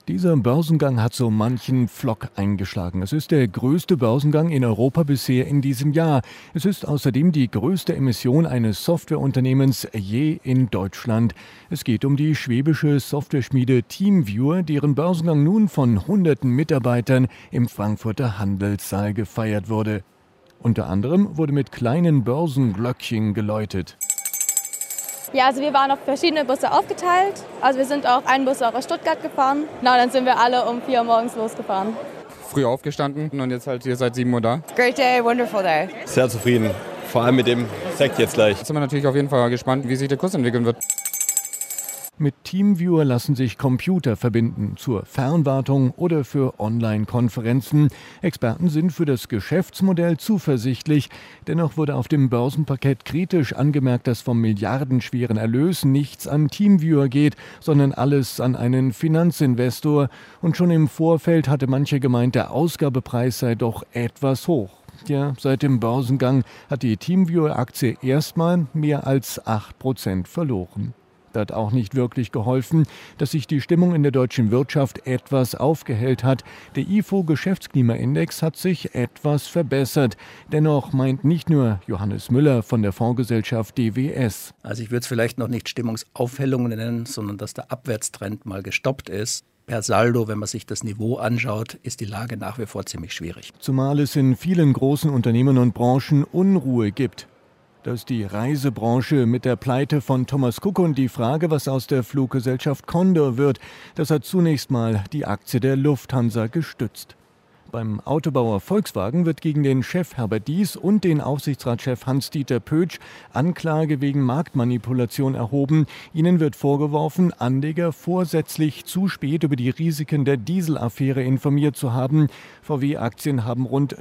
Dieser Börsengang hat so manchen Pflock eingeschlagen. Es ist der größte Börsengang in Europa bisher in diesem Jahr. Es ist außerdem die größte Emission eines Softwareunternehmens je in Deutschland. Es geht um die schwäbische Softwareschmiede TeamViewer, deren Börsengang nun von hunderten Mitarbeitern im Frankfurter Handelssaal gefeiert wurde. Unter anderem wurde mit kleinen Börsenglöckchen geläutet. Ja, also wir waren auf verschiedene Busse aufgeteilt. Also wir sind auch einen Bus auch aus Stuttgart gefahren. Genau, dann sind wir alle um 4 Uhr morgens losgefahren. Früh aufgestanden und jetzt halt hier seit 7 Uhr da. Great day, wonderful day. Sehr zufrieden, vor allem mit dem Sekt jetzt gleich. Jetzt sind wir natürlich auf jeden Fall gespannt, wie sich der Kurs entwickeln wird. Mit TeamViewer lassen sich Computer verbinden, zur Fernwartung oder für Online-Konferenzen. Experten sind für das Geschäftsmodell zuversichtlich. Dennoch wurde auf dem Börsenparkett kritisch angemerkt, dass vom milliardenschweren Erlös nichts an TeamViewer geht, sondern alles an einen Finanzinvestor. Und schon im Vorfeld hatte mancher gemeint, der Ausgabepreis sei doch etwas hoch. Ja, seit dem Börsengang hat die TeamViewer-Aktie erstmal mehr als 8% verloren. Hat auch nicht wirklich geholfen, dass sich die Stimmung in der deutschen Wirtschaft etwas aufgehellt hat. Der IFO-Geschäftsklimaindex hat sich etwas verbessert. Dennoch meint nicht nur Johannes Müller von der Fondsgesellschaft DWS. Also ich würde es vielleicht noch nicht Stimmungsaufhellung nennen, sondern dass der Abwärtstrend mal gestoppt ist. Per Saldo, wenn man sich das Niveau anschaut, ist die Lage nach wie vor ziemlich schwierig. Zumal es in vielen großen Unternehmen und Branchen Unruhe gibt. Dass die Reisebranche mit der Pleite von Thomas Cook und die Frage, was aus der Fluggesellschaft Condor wird, das hat zunächst mal die Aktie der Lufthansa gestützt. Beim Autobauer Volkswagen wird gegen den Chef Herbert Diess und den Aufsichtsratschef Hans-Dieter Pötsch Anklage wegen Marktmanipulation erhoben. Ihnen wird vorgeworfen, Anleger vorsätzlich zu spät über die Risiken der Dieselaffäre informiert zu haben. VW-Aktien haben rund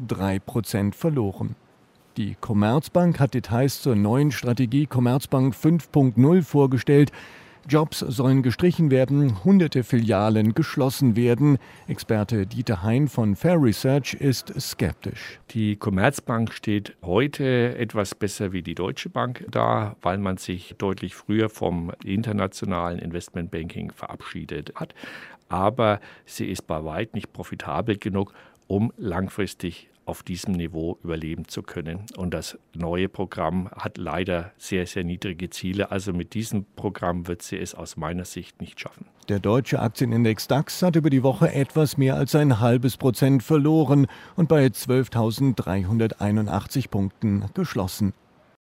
3% verloren. Die Commerzbank hat Details zur neuen Strategie Commerzbank 5.0 vorgestellt. Jobs sollen gestrichen werden, hunderte Filialen geschlossen werden. Experte Dieter Hein von Fair Research ist skeptisch. Die Commerzbank steht heute etwas besser wie die Deutsche Bank da, weil man sich deutlich früher vom internationalen Investmentbanking verabschiedet hat. Aber sie ist bei weitem nicht profitabel genug, um langfristig auf diesem Niveau überleben zu können. Und das neue Programm hat leider sehr, sehr niedrige Ziele. Also mit diesem Programm wird sie es aus meiner Sicht nicht schaffen. Der deutsche Aktienindex DAX hat über die Woche etwas mehr als 0,5% verloren und bei 12.381 Punkten geschlossen.